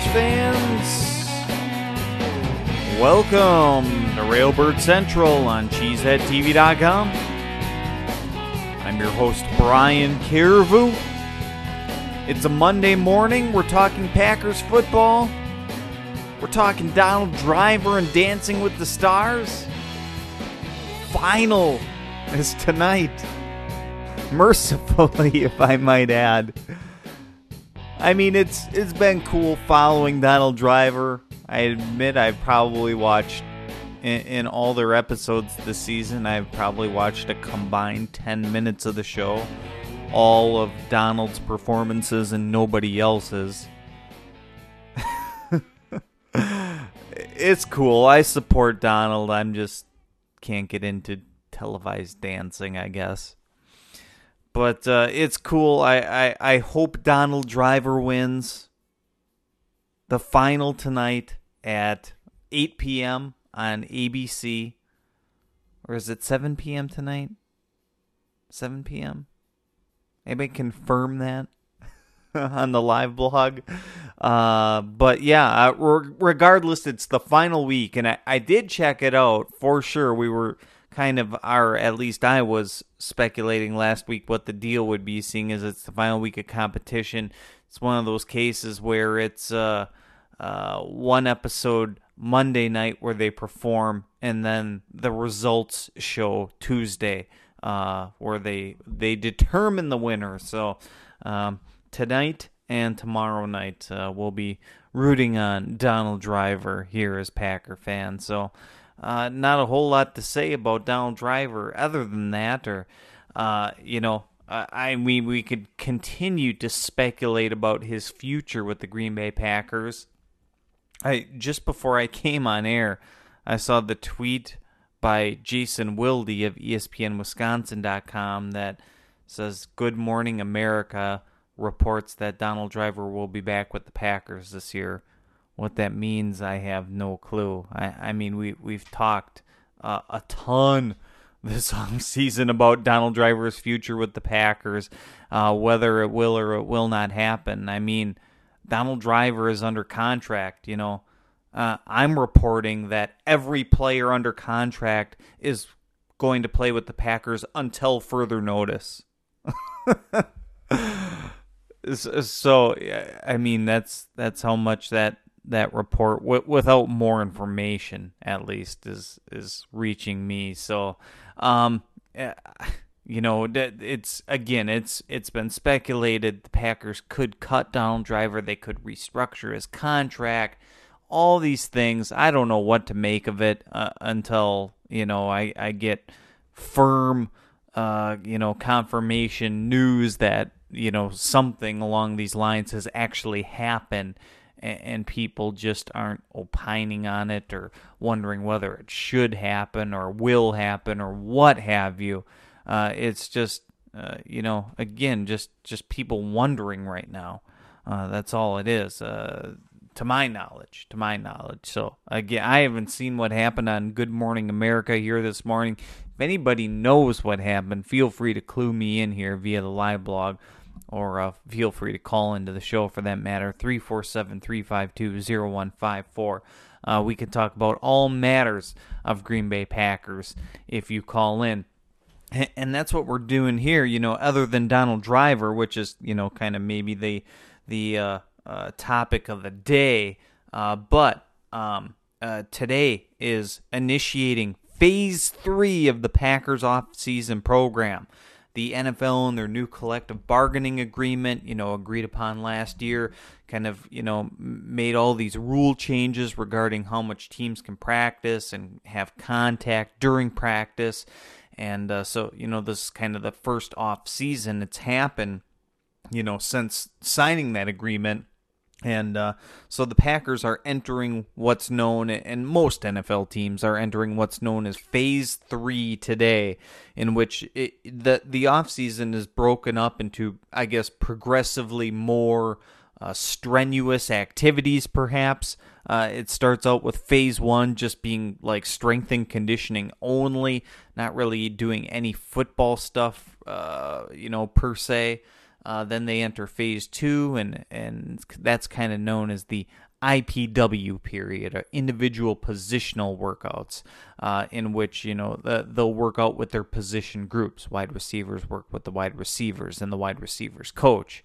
Packers fans. Welcome to Railbird Central on CheeseheadTV.com. I'm your host, Brian Carvu. It's a Monday morning. We're talking Packers football. We're talking Donald Driver and Dancing with the Stars. Final is tonight. Mercifully, if I might add. I mean, it's been cool following Donald Driver. I admit I've probably watched, in all their episodes this season, I've probably watched a combined 10 minutes of the show. All of Donald's performances and nobody else's. It's cool. I support Donald. I'm just can't get into televised dancing, I guess. But it's cool. I hope Donald Driver wins. The final tonight at 8 p.m. on ABC. Or is it 7 p.m. tonight? 7 p.m.? Anybody confirm that on the live blog? But yeah, regardless, it's the final week. And I did check it out for sure. We were at least I was speculating last week what the deal would be, seeing as it's the final week of competition. It's one of those cases where it's one episode Monday night where they perform, and then the results show Tuesday, where they determine the winner. So tonight and tomorrow night we'll be rooting on Donald Driver here as Packer fans. So not a whole lot to say about Donald Driver other than that, or, I mean, we could continue to speculate about his future with the Green Bay Packers. Just before I came on air, I saw the tweet by Jason Wilde of ESPNWisconsin.com that says, "Good Morning America reports that Donald Driver will be back with the Packers this year." What that means, I have no clue. I mean, we've talked a ton this offseason about Donald Driver's future with the Packers, whether it will or it will not happen. I mean, Donald Driver is under contract. I'm reporting that every player under contract is going to play with the Packers until further notice. So, I mean, that's how much that report, without more information, at least, is reaching me. So, it's been speculated the Packers could cut Donald Driver. They could restructure his contract. All these things. I don't know what to make of it until, I get firm, confirmation news that, something along these lines has actually happened. And people just aren't opining on it or wondering whether it should happen or will happen or what have you. It's just, again, just people wondering right now. That's all it is, to my knowledge. So, again, I haven't seen what happened on Good Morning America here this morning. If anybody knows what happened, feel free to clue me in here via the live blog. Or feel free to call into the show for that matter, 347-352-0154. We can talk about all matters of Green Bay Packers if you call in. And that's what we're doing here, other than Donald Driver, which is, kind of maybe the topic of the day. But today is initiating Phase 3 of the Packers off-season program. The NFL and their new collective bargaining agreement, agreed upon last year, kind of, made all these rule changes regarding how much teams can practice and have contact during practice. And so, this is kind of the first off season it's happened, since signing that agreement. And so the Packers are entering what's known, and most NFL teams are entering what's known as Phase 3 today, in which the offseason is broken up into, I guess, progressively more strenuous activities, perhaps. It starts out with Phase 1 just being like strength and conditioning only, not really doing any football stuff, per se. Then they enter Phase 2, and that's kind of known as the IPW period, or individual positional workouts, in which they'll work out with their position groups. Wide receivers work with the wide receivers and the wide receivers coach.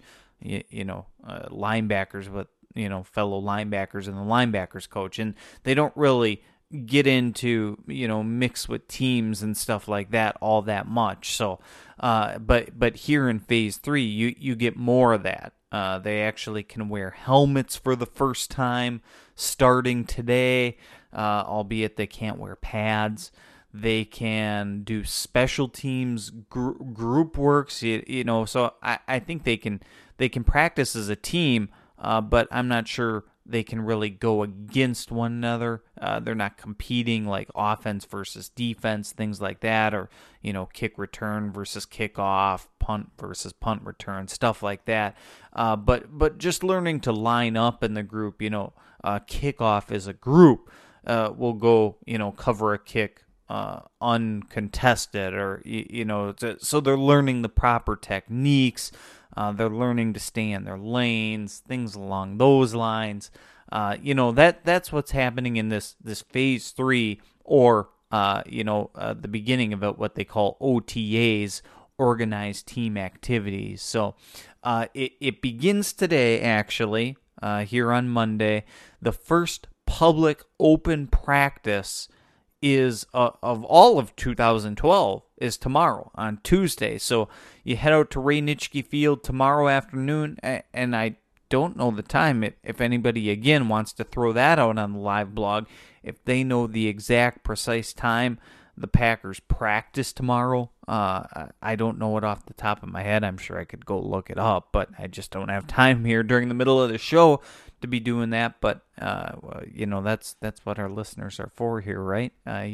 Linebackers with fellow linebackers and the linebackers coach, and they don't really get into mix with teams and stuff like that all that much. So but here in phase 3 you get more of that. They actually can wear helmets for the first time starting today, albeit they can't wear pads. They can do special teams group works, so I think they can practice as a team, but I'm not sure they can really go against one another. They're not competing like offense versus defense, things like that, or kick return versus kickoff, punt versus punt return, stuff like that. But just learning to line up in the group. Kickoff as a group will go cover a kick uncontested, or so they're learning the proper techniques. They're learning to stay in their lanes, things along those lines. That's what's happening in this phase 3, or the beginning of it, what they call OTAs, organized team activities. So it begins today, actually, here on Monday. The first public open practice is of all of 2012 is tomorrow on Tuesday. So you head out to Ray Nitschke Field tomorrow afternoon, and I don't know the time. If anybody again wants to throw that out on the live blog, if they know the exact precise time the Packers practice tomorrow, I don't know it off the top of my head. I'm sure I could go look it up, but I just don't have time here during the middle of the show to be doing that. But that's what our listeners are for here, right?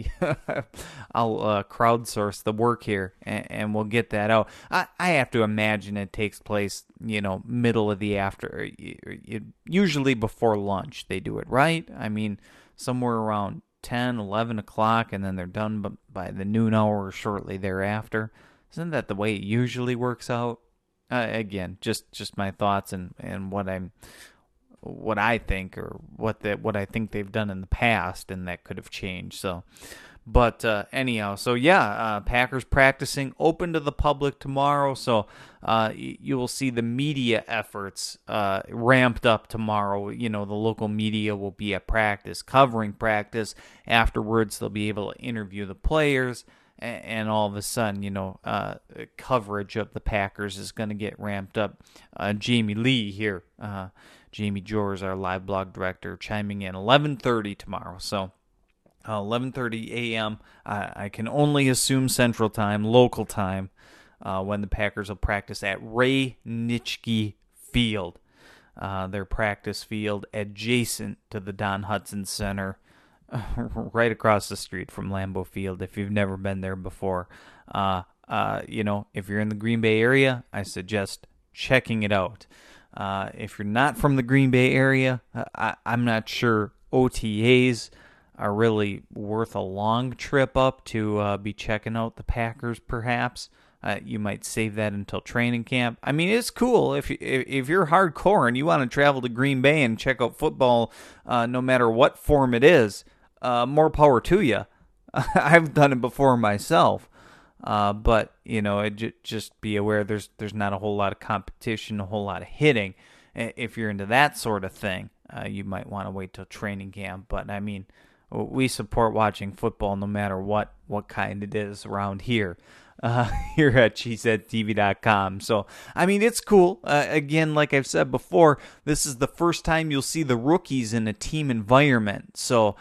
I'll crowdsource the work here, and we'll get that out. I have to imagine it takes place middle of the after, usually before lunch they do it, right? I mean, somewhere around 10, 11 o'clock, and then they're done by the noon hour or shortly thereafter. Isn't that the way it usually works out? Again, just my thoughts and what I think, or what I think they've done in the past, and that could have changed. So, but anyhow, so yeah, Packers practicing open to the public tomorrow. So you will see the media efforts ramped up tomorrow. The local media will be at practice, covering practice. Afterwards, they'll be able to interview the players, and all of a sudden, coverage of the Packers is going to get ramped up. Jamie Lee here, Jamie Jors, our live blog director, chiming in 11:30 tomorrow. So 11:30 a.m. I can only assume Central Time, local time, when the Packers will practice at Ray Nitschke Field, their practice field adjacent to the Don Hutson Center, right across the street from Lambeau Field. If you've never been there before, if you're in the Green Bay area, I suggest checking it out. If you're not from the Green Bay area, I'm not sure OTAs are really worth a long trip up to be checking out the Packers, perhaps. You might save that until training camp. I mean, it's cool if you're hardcore and you want to travel to Green Bay and check out football, no matter what form it is. More power to you. I've done it before myself, but just be aware there's not a whole lot of competition, a whole lot of hitting. If you're into that sort of thing, you might want to wait till training camp. But I mean, we support watching football no matter what kind it is around here. Here at CheeseheadTV.com. So, I mean, it's cool. Again, like I've said before, this is the first time you'll see the rookies in a team environment. So,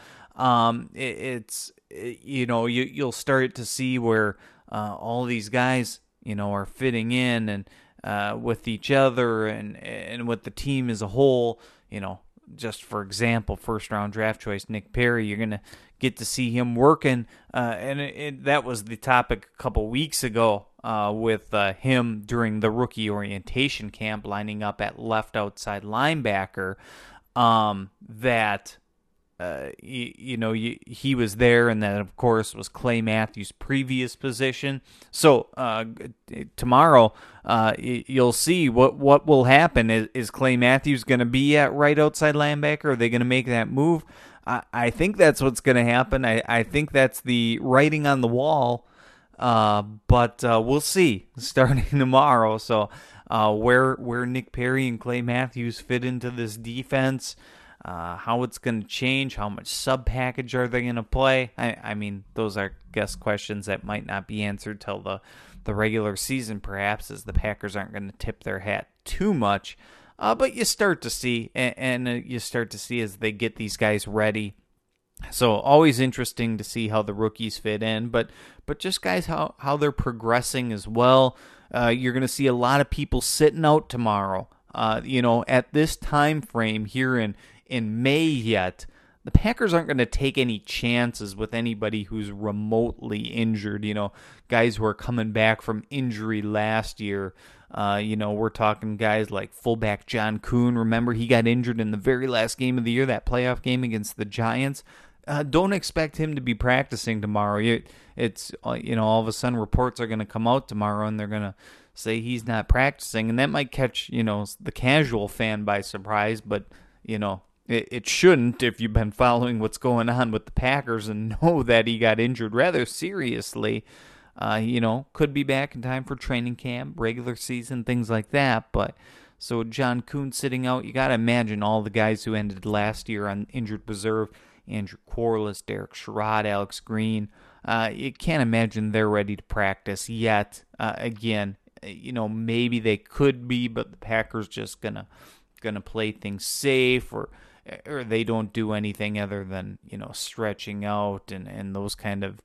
you'll start to see where all these guys, are fitting in and with each other and with the team as a whole. Just for example, first-round draft choice Nick Perry, you're going to get to see him working, and that was the topic a couple weeks ago with him during the rookie orientation camp, lining up at left outside linebacker, that he was there, and that of course was Clay Matthews' previous position. So tomorrow, you'll see what will happen. Is Clay Matthews going to be at right outside linebacker? Are they going to make that move? I think that's what's going to happen. I think that's the writing on the wall. But we'll see starting tomorrow. So where Nick Perry and Clay Matthews fit into this defense, how it's going to change, how much sub package are they going to play? I mean, those are guess questions that might not be answered till the regular season, perhaps, as the Packers aren't going to tip their hat too much. But you start to see, and you start to see as they get these guys ready. So always interesting to see how the rookies fit in, but just guys how they're progressing as well. You're going to see a lot of people sitting out tomorrow. At this time frame here in May yet, the Packers aren't going to take any chances with anybody who's remotely injured. Guys who are coming back from injury last year. We're talking guys like fullback John Kuhn. Remember, he got injured in the very last game of the year, that playoff game against the Giants. Don't expect him to be practicing tomorrow. It's all of a sudden reports are going to come out tomorrow, and they're going to say he's not practicing, and that might catch the casual fan by surprise. But it shouldn't if you've been following what's going on with the Packers and know that he got injured rather seriously. Could be back in time for training camp, regular season, things like that. But so John Kuhn sitting out, you got to imagine all the guys who ended last year on injured reserve. Andrew Corliss, Derek Sherrod, Alex Green. You can't imagine they're ready to practice yet. Again, maybe they could be, but the Packers just gonna play things safe, or they don't do anything other than stretching out and those kind of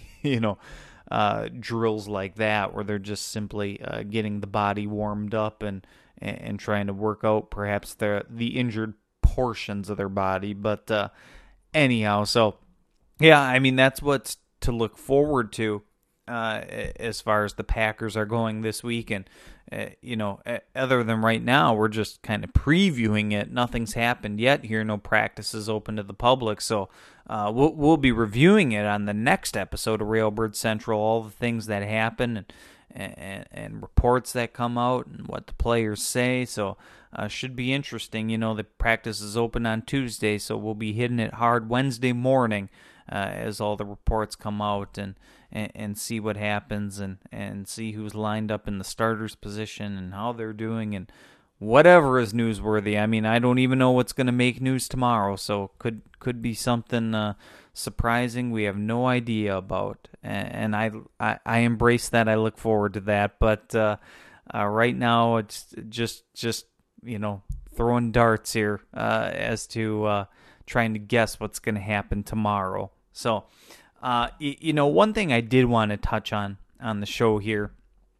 drills like that, where they're just simply getting the body warmed up and trying to work out perhaps the injured portions of their body, but. Anyhow, so, yeah, I mean, that's what's to look forward to as far as the Packers are going this week. And, other than right now, we're just kind of previewing it. Nothing's happened yet here. No practices open to the public. So we'll be reviewing it on the next episode of Railbird Central, all the things that happen and reports that come out and what the players say. So should be interesting. The practice is open on Tuesday, so we'll be hitting it hard Wednesday morning as all the reports come out and see what happens and see who's lined up in the starters position and how they're doing and whatever is newsworthy. I mean, I don't even know what's going to make news tomorrow, so could be something surprising we have no idea about, and I embrace that. I look forward to that, but right now it's just throwing darts here as to trying to guess what's going to happen tomorrow. So one thing I did want to touch on the show here,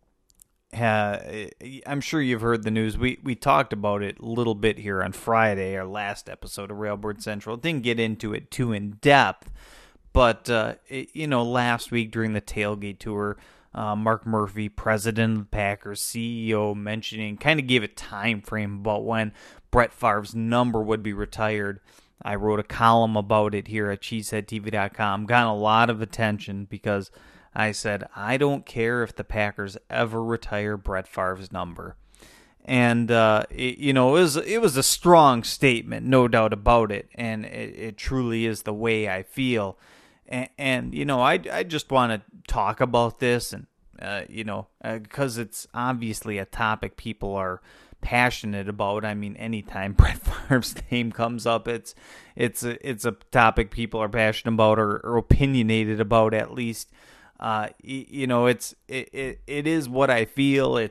I'm sure you've heard the news. We talked about it a little bit here on Friday, our last episode of Railbird Central. Didn't get into it too in depth, but last week during the tailgate tour, Mark Murphy, president of the Packers, CEO, kind of gave a time frame about when Brett Favre's number would be retired. I wrote a column about it here at cheeseheadtv.com. Got a lot of attention because I said, I don't care if the Packers ever retire Brett Favre's number. And, it was a strong statement, no doubt about it. And it truly is the way I feel. And I just want to talk about this and, because it's obviously a topic people are passionate about. I mean, anytime Brett Favre's name comes up, it's a topic people are passionate about or opinionated about, at least. It is what I feel.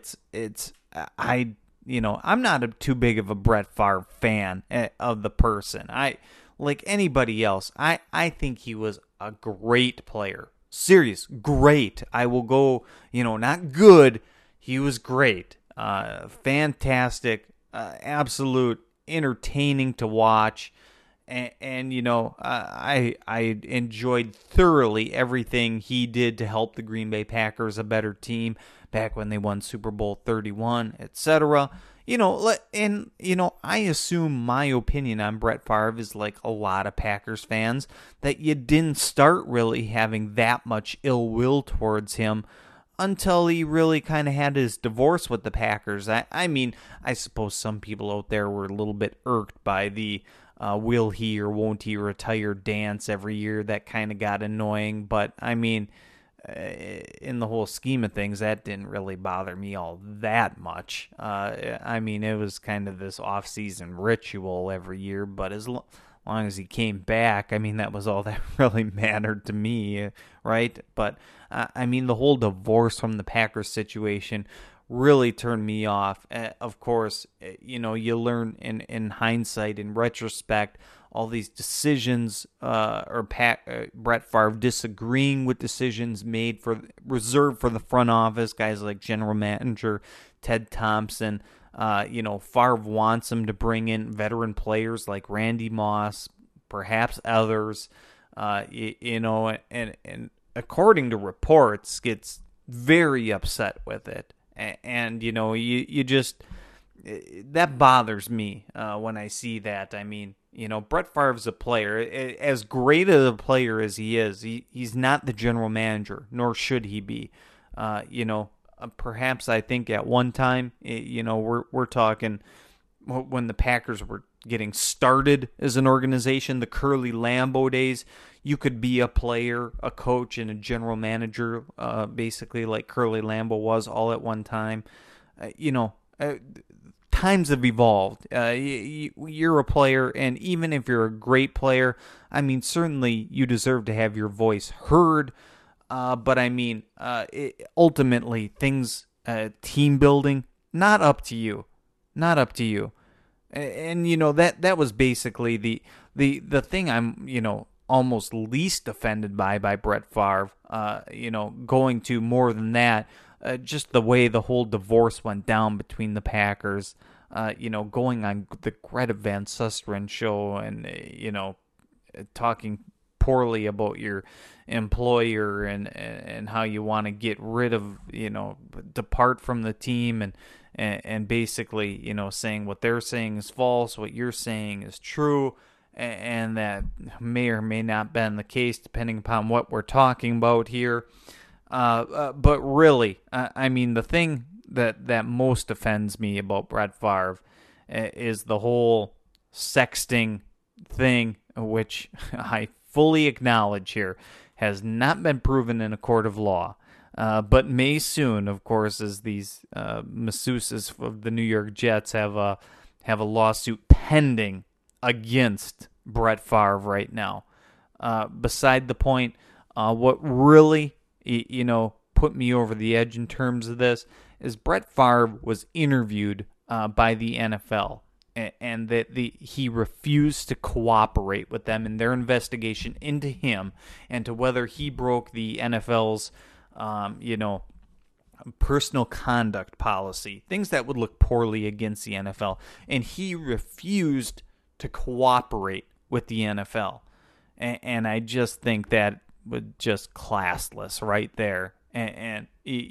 I'm not too big of a Brett Favre fan of the person. Like anybody else, I think he was a great player. Serious, great. I will go, not good. He was great. Fantastic, absolute entertaining to watch. And I enjoyed thoroughly everything he did to help the Green Bay Packers a better team back when they won Super Bowl 31, etc. I assume my opinion on Brett Favre is like a lot of Packers fans, that you didn't start really having that much ill will towards him until he really kind of had his divorce with the Packers. I mean, I suppose some people out there were a little bit irked by the will he or won't he retire dance every year. That kind of got annoying, but I mean, in the whole scheme of things, that didn't really bother me all that much. I mean, it was kind of this off-season ritual every year, but as long as he came back, I mean, that was all that really mattered to me, right? But, I mean, the whole divorce from the Packers situation really turned me off. Of course, you learn in hindsight, in retrospect, all these decisions, Brett Favre disagreeing with decisions reserved for the front office, guys like General Manager Ted Thompson. Favre wants him to bring in veteran players like Randy Moss, perhaps others. And according to reports, gets very upset with it, and you just that bothers me when I see that. I mean, Brett Favre's a player. As great a player as he is, he's not the general manager, nor should he be. Perhaps I think at one time, we're talking when the Packers were getting started as an organization, the Curly Lambeau days, you could be a player, a coach, and a general manager, basically like Curly Lambeau was all at one time. Times have evolved. You're a player, and even if you're a great player, I mean, certainly you deserve to have your voice heard. But I mean, ultimately, things, team building, not up to you. Not up to you. And that was basically the thing I'm, almost least offended by Brett Favre. Going to more than that. Just the way the whole divorce went down between the Packers, going on the Greta Van Susteren show and, talking poorly about your employer and how you want to get rid of, depart from the team and basically, saying what they're saying is false, what you're saying is true, and that may or may not have been the case depending upon what we're talking about here. But really, I mean, the thing that most offends me about Brett Favre is the whole sexting thing, which I fully acknowledge here has not been proven in a court of law, but may soon, of course, as these masseuses of the New York Jets have a lawsuit pending against Brett Favre right now. Beside the point, what really put me over the edge in terms of this is Brett Favre was interviewed by the NFL, and that he refused to cooperate with them in their investigation into him and to whether he broke the NFL's personal conduct policy, things that would look poorly against the NFL, and he refused to cooperate with the NFL, and I just think that was just classless right there. And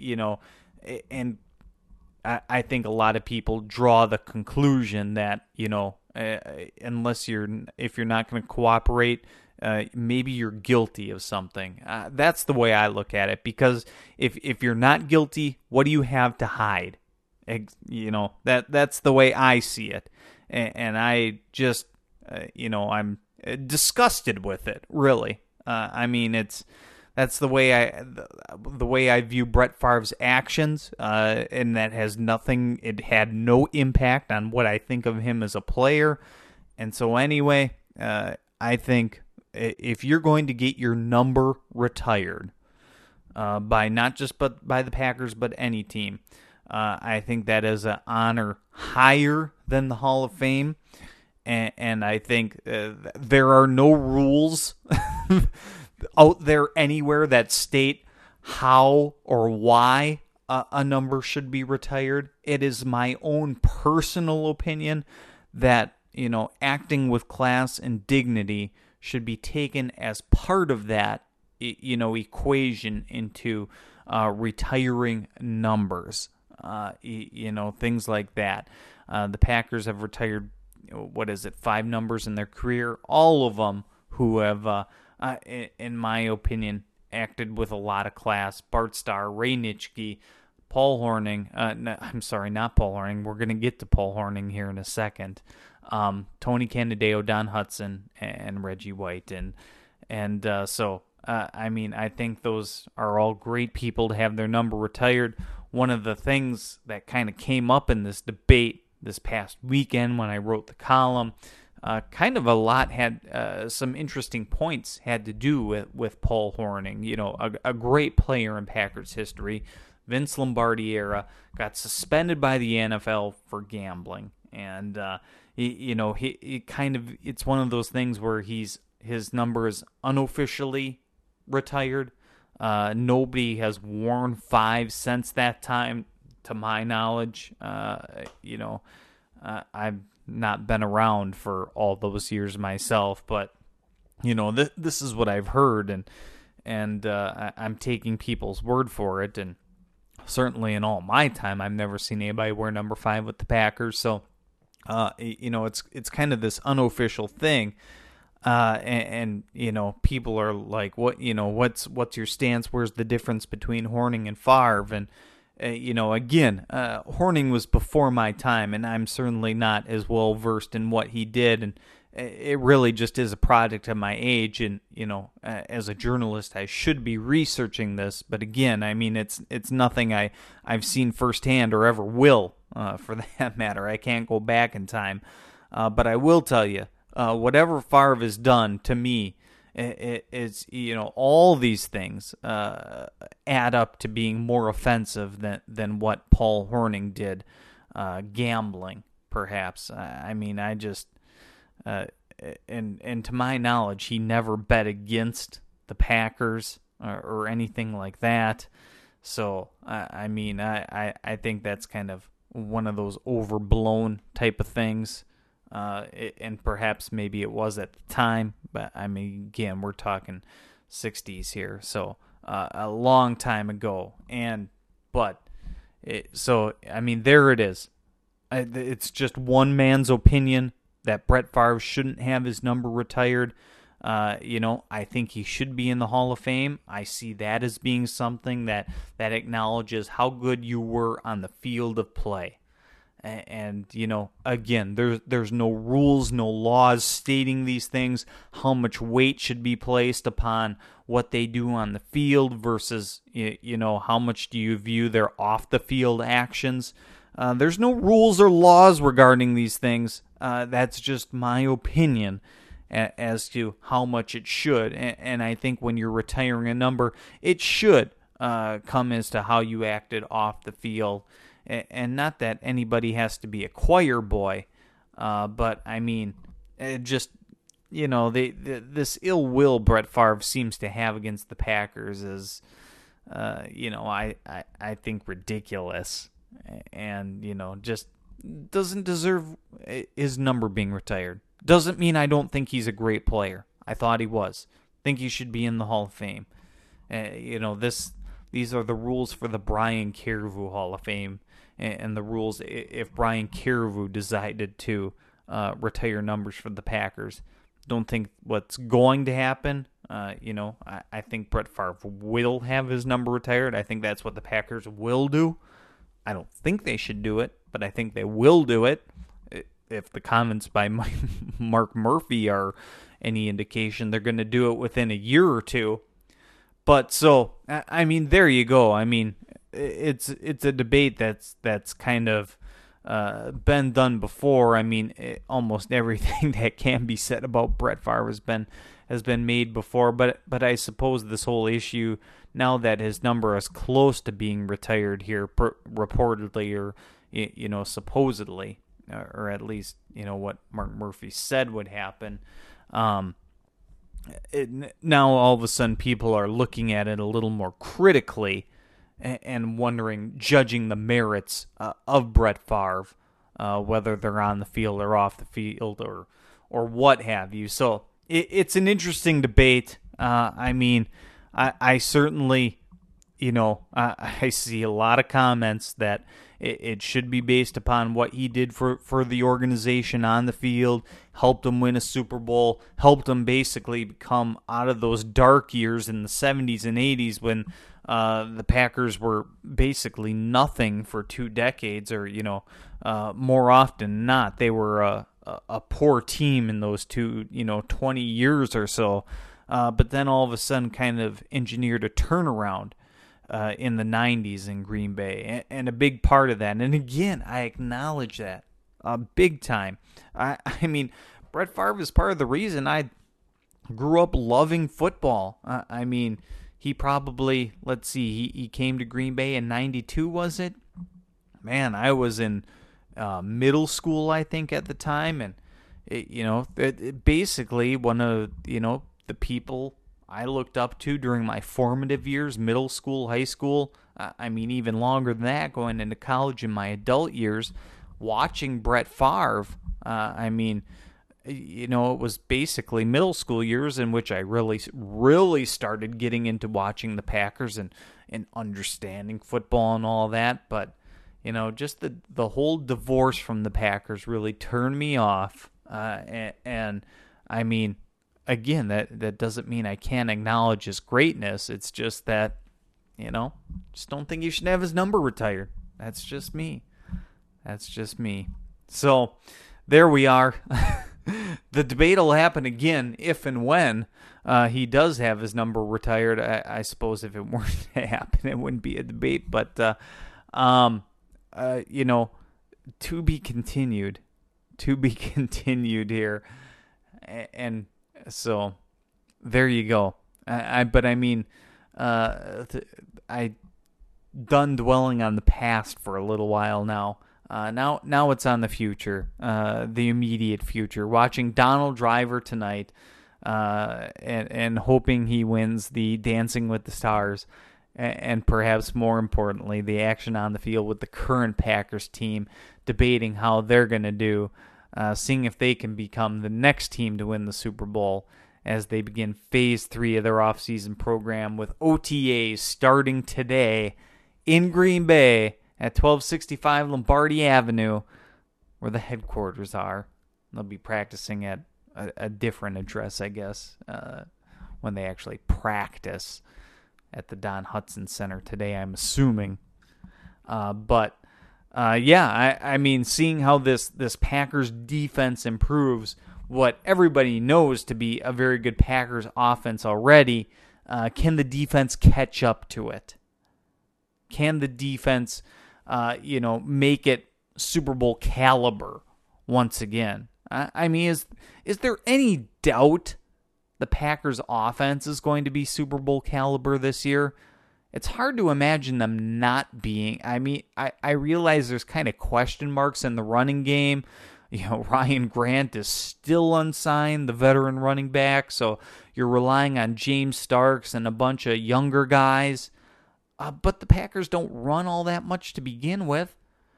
I think a lot of people draw the conclusion that, if you're not going to cooperate, maybe you're guilty of something. That's the way I look at it, because if you're not guilty, what do you have to hide? That's the way I see it. And I just, I'm disgusted with it, really. I mean, that's the way I view Brett Favre's actions, and that has nothing. It had no impact on what I think of him as a player. And so anyway, I think if you're going to get your number retired by not just by the Packers but any team, I think that is an honor higher than the Hall of Fame. And I think there are no rules out there anywhere that state how or why a number should be retired. It is my own personal opinion that, acting with class and dignity should be taken as part of that, equation into retiring numbers. things like that. The Packers have retired, 5 numbers in their career. All of them who have, in my opinion, acted with a lot of class. Bart Starr, Ray Nitschke, Paul Hornung. I'm sorry, not Paul Hornung. We're going to get to Paul Hornung here in a second. Tony Canadeo, Don Hutson, and Reggie White. I think those are all great people to have their number retired. One of the things that kind of came up in this debate this past weekend when I wrote the column, kind of a lot had some interesting points had to do with Paul Hornung. A great player in Packers history, Vince Lombardi era, got suspended by the NFL for gambling, and it's one of those things where his number is unofficially retired. Nobody has worn 5 since that time, to my knowledge. I've not been around for all those years myself, but this is what I've heard, and I'm taking people's word for it. And certainly in all my time, I've never seen anybody wear number 5 with the Packers. So it's kind of this unofficial thing. And people are like, what's your stance? Where's the difference between Hornung and Favre? And Hornung was before my time, and I'm certainly not as well versed in what he did, and it really just is a product of my age. And as a journalist, I should be researching this, but again, I mean, it's nothing I've seen firsthand or ever will, for that matter. I can't go back in time, but I will tell you. Whatever Favre has done to me, it's all these things add up to being more offensive than what Paul Hornung did, gambling perhaps. And to my knowledge, he never bet against the Packers or anything like that. So I think that's kind of one of those overblown type of things. And perhaps maybe it was at the time, but again, we're talking 60s here, so a long time ago. There it is. It's just one man's opinion that Brett Favre shouldn't have his number retired. I think he should be in the Hall of Fame. I see that as being something that acknowledges how good you were on the field of play. And again, there's no rules, no laws stating these things, how much weight should be placed upon what they do on the field versus, how much do you view their off-the-field actions. There's no rules or laws regarding these things. That's just my opinion as to how much it should. And I think when you're retiring a number, it should come as to how you acted off the field. And not that anybody has to be a choir boy, but this ill will Brett Favre seems to have against the Packers is, I think ridiculous, and just doesn't deserve his number being retired. Doesn't mean I don't think he's a great player. I thought he was. Think he should be in the Hall of Fame. These are the rules for the Brian Carriveau Hall of Fame, and the rules if Brian Carriveau decided to retire numbers for the Packers. Don't think what's going to happen. I think Brett Favre will have his number retired. I think that's what the Packers will do. I don't think they should do it, but I think they will do it. If the comments by Mark Murphy are any indication, they're going to do it within a year or two. But so, there you go. It's a debate that's kind of been done before. Almost everything that can be said about Brett Favre has been made before. But I suppose this whole issue, now that his number is close to being retired here, reportedly or supposedly, or at least what Mark Murphy said would happen. Now all of a sudden people are looking at it a little more critically and wondering, judging the merits of Brett Favre, whether they're on the field or off the field or what have you. So it's an interesting debate. I certainly, I see a lot of comments that it should be based upon what he did for the organization on the field, helped them win a Super Bowl, helped them basically come out of those dark years in the 70s and 80s when the Packers were basically nothing for 2 decades, or, more often than not, they were a poor team in those 20 years or so. But then all of a sudden kind of engineered a turnaround in the 90s in Green Bay. And a big part of that, and again, I acknowledge that big time. I mean, Brett Favre is part of the reason I grew up loving football. I mean, he probably, let's see, he came to Green Bay in 92, was it? Man, I was in middle school, I think, at the time. And, it basically one of, the people I looked up to during my formative years, middle school, high school, I mean, even longer than that, going into college in my adult years, watching Brett Favre, it was basically middle school years in which I really, really started getting into watching the Packers and understanding football and all that. But, just the whole divorce from the Packers really turned me off. And I mean, again, that doesn't mean I can't acknowledge his greatness. It's just that, just don't think you should have his number retired. That's just me. So there we are. The debate will happen again if and when he does have his number retired. I suppose if it weren't to happen, it wouldn't be a debate. But, to be continued. To be continued here. And so there you go. I done dwelling on the past for a little while now. Now it's on the future, the immediate future. Watching Donald Driver tonight, and hoping he wins the Dancing with the Stars, and perhaps more importantly, the action on the field with the current Packers team, debating how they're going to do, seeing if they can become the next team to win the Super Bowl as they begin Phase 3 of their offseason program with OTAs starting today in Green Bay at 1265 Lombardi Avenue, where the headquarters are. They'll be practicing at a different address, I guess, when they actually practice at the Don Hutson Center today, I'm assuming. I mean, seeing how this Packers defense improves what everybody knows to be a very good Packers offense already, can the defense catch up to it? Can the defense, make it Super Bowl caliber once again? I mean, is there any doubt the Packers offense is going to be Super Bowl caliber this year? It's hard to imagine them not being. I mean, I realize there's kind of question marks in the running game. Ryan Grant is still unsigned, the veteran running back, so you're relying on James Starks and a bunch of younger guys. But the Packers don't run all that much to begin with.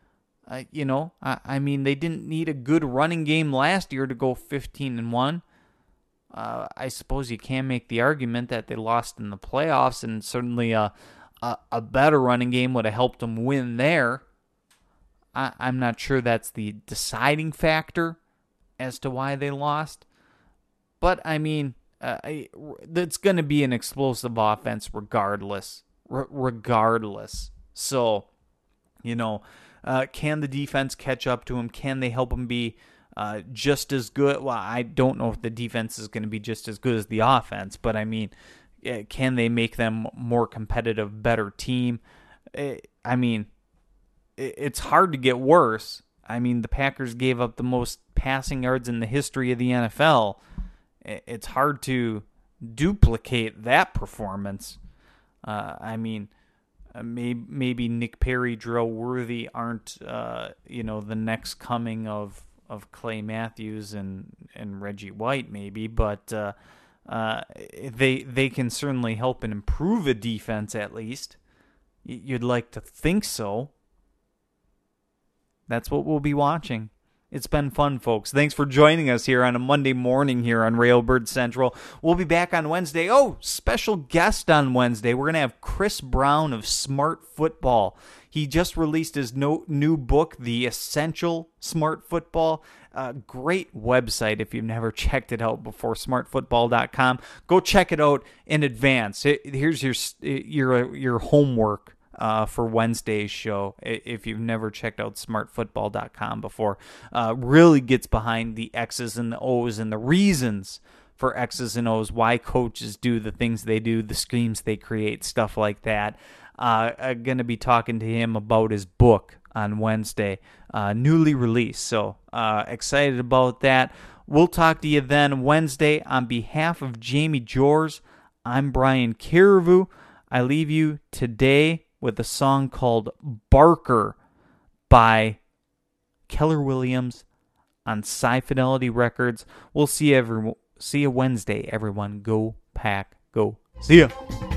I mean, they didn't need a good running game last year to go 15-1. I suppose you can make the argument that they lost in the playoffs, and certainly a better running game would have helped them win there. I'm not sure that's the deciding factor as to why they lost. But, I mean, it's going to be an explosive offense regardless. So, can the defense catch up to them? Can they help them be just as good? Well, I don't know if the defense is going to be just as good as the offense, but I mean, can they make them more competitive, better team? I mean, it's hard to get worse. I mean, the Packers gave up the most passing yards in the history of the NFL. It's hard to duplicate that performance. I mean, maybe Nick Perry, Darrell Worthy aren't, the next coming of Clay Matthews and Reggie White, maybe, but they can certainly help and improve a defense at least. You'd like to think so. That's what we'll be watching. It's been fun, folks. Thanks for joining us here on a Monday morning here on Railbird Central. We'll be back on Wednesday. Oh, special guest on Wednesday. We're going to have Chris Brown of Smart Football. He just released his new book, The Essential Smart Football. Great website if you've never checked it out before, smartfootball.com. Go check it out in advance. Here's your homework for Wednesday's show. If you've never checked out smartfootball.com before, really gets behind the X's and the O's and the reasons for X's and O's, why coaches do the things they do, the schemes they create, stuff like that. I'm going to be talking to him about his book on Wednesday, newly released. So excited about that. We'll talk to you then Wednesday. On behalf of Jamie Jors, I'm Brian Carriveau. I leave you today with a song called Barker by Keller Williams on Sci Fidelity Records. We'll see you Wednesday, everyone. Go Pack, go. See ya.